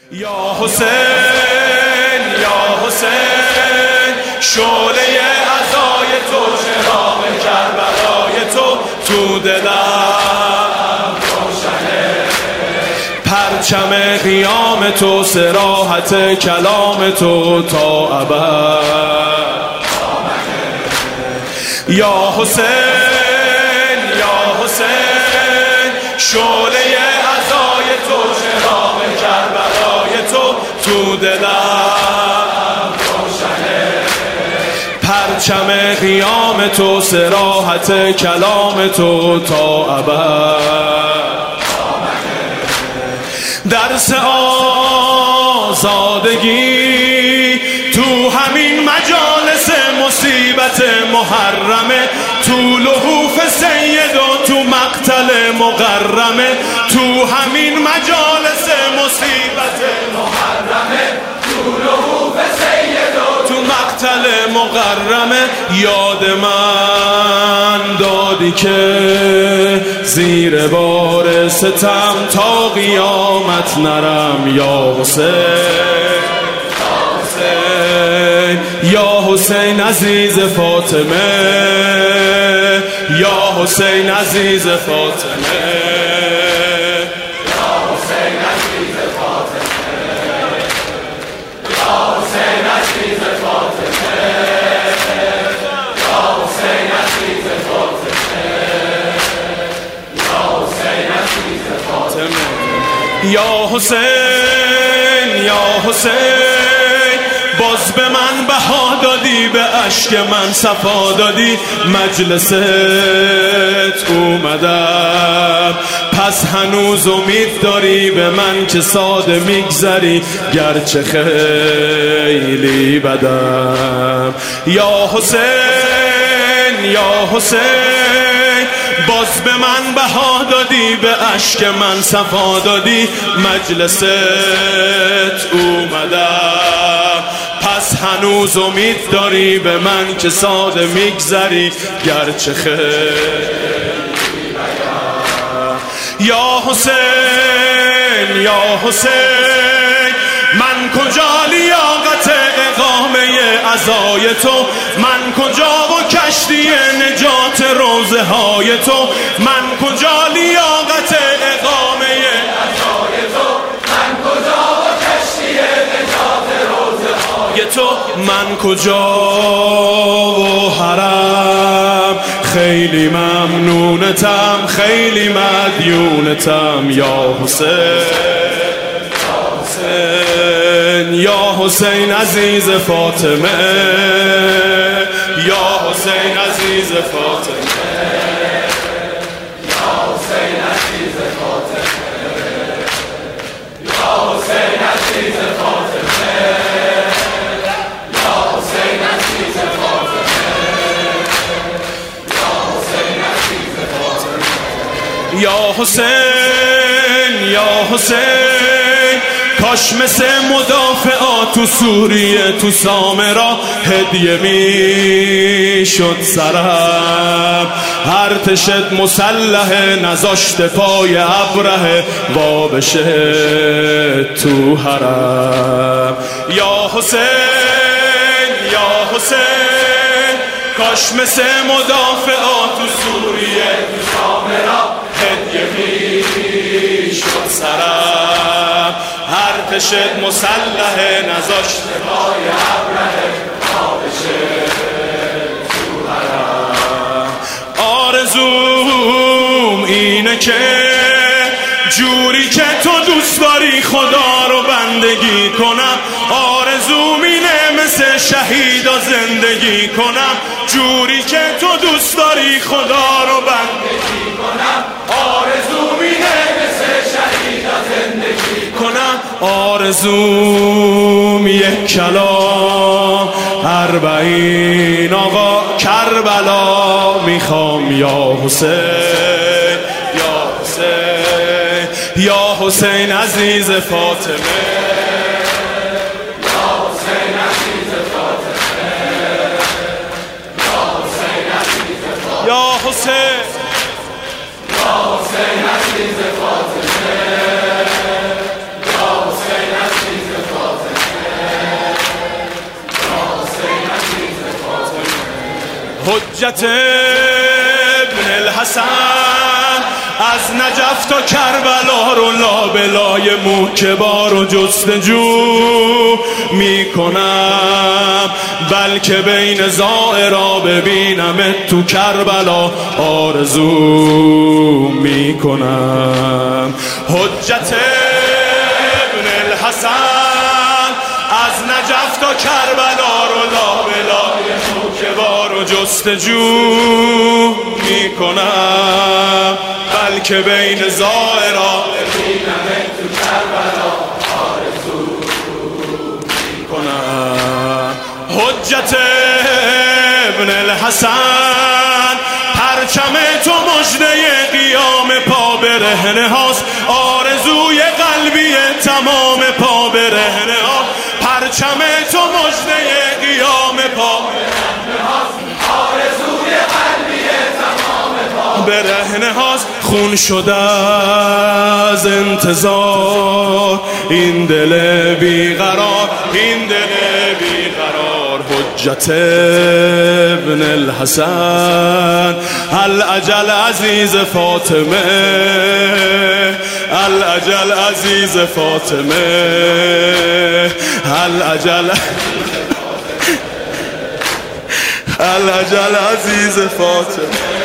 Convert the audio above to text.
یا حسین یا حسین، شعله عزای تو، چراغ کربلای تو دلم روشنه، پرچم قیام تو، صراحت کلام تو تا ابد. یا حسین یا حسین، شعله عزای تو، چراغ کربلای تو دلم روشنه، پرچم قیام تو، صراحت کلام تو تا ابد. درس آزادگی تو همین مجالس مصیبت محرمه، تو لحوف سید و تو مقتل مقرمه، تو همین مجالس مصیبت محرمه، تو لحوف سید و تو مقتل مقرمه. یاد من دادی که زیر بار ستم تا قیامت نرم. یا حسین یا حسین عزیز فاطمه، یا حسین عزیز فاطمه، یا حسین عزیز فاطمه، یا حسین عزیز فاطمه، یا حسین عزیز فاطمه، یا حسین عزیز فاطمه. یا حسین یا حسین، باز به من بها دادی، به اشک من صفا دادی، مجلست اومدم. پس هنوز امید داری به من که ساده میگذری، گرچه خیلی بدم. یا حسین یا حسین، باز به من بها دادی، به اشک من صفا دادی، مجلست اومدم. پس هنوز امید داری به من که ساده میگذری، گرچه خیلی بدم. یا حسین یا حسین، من کجا لیاقت اقامه عزای تو، من کجا و کشتی نجات روزه های تو، من کجا لیاقت اقامه عزای تو، من کجا و کشتی نجات روزه های تو، من کجا و حرم خیلی ممنونتم، خیلی مدیونتم. یا حسین یا حسین عزیز فاطمه، یا حسین عزیز فاطمه، یا حسین عزیز فاطمه، یا حسین عزیز فاطمه، یا حسین عزیز فاطمه، یا حسین یا حسین، کاش مثل مدافعات تو سوریه تو سامرا هدیه می شد سرم، ارتشت مسلحه نذاشته پای ابره وا بشه تو حرم. یا حسین یا حسین، کاش مثل مدافعات تو سوریه تو سامرا هدیه می شد سرم، ارتشت مسلحه نذاشته پای ابره وا بشه تو حرم. آرزوم اینه که جوری که تو دوست داری خدا رو بندگی کنم، آرزوم اینه مثل شهیدا زندگی کنم، جوری که تو دوست داری خدا رو بندگی کنم، آرزوم اینه مثل شهیدا زندگی کنم. آرزوم یک کلام 40 آقا کربلا میخوام. یا حسین یا حسین، یا حسین عزیز فاطمه، یا حسین عزیز فاطمه، یا حسین عزیز فاطمه، یا حسین یا حسین عزیز فاطمه، یا حسین عزیز حجت ابن الحسن از نجف تا کربلا رو لابلای موکبا رو جستجو میکنم، بلکه بین زائرا ببینم تو کربلا آرزو میکنم. حجت ابن الحسن از نجف تا کربلا رو لابلای موکبا رو جستجو میکنم، بلکه بین زائرا ببینم تو کربلا آرزو میکنم. حجت ابن الحسن پرچم تو مژده قیام پا برهنه هاست، آرزوی قلبی تمام پا برهنه ها. پرچم تو مژده قیام پا برهنه هاست، آرزوی قلبی تمام پا برهنه هاست. خون شده از انتظار این دل بیقرار، این دل بیقرار. حجت ابن الحسن الاجل عزیز فاطمه، الاجل عزیز فاطمه، الاجل الاجل عزیز فاطمه.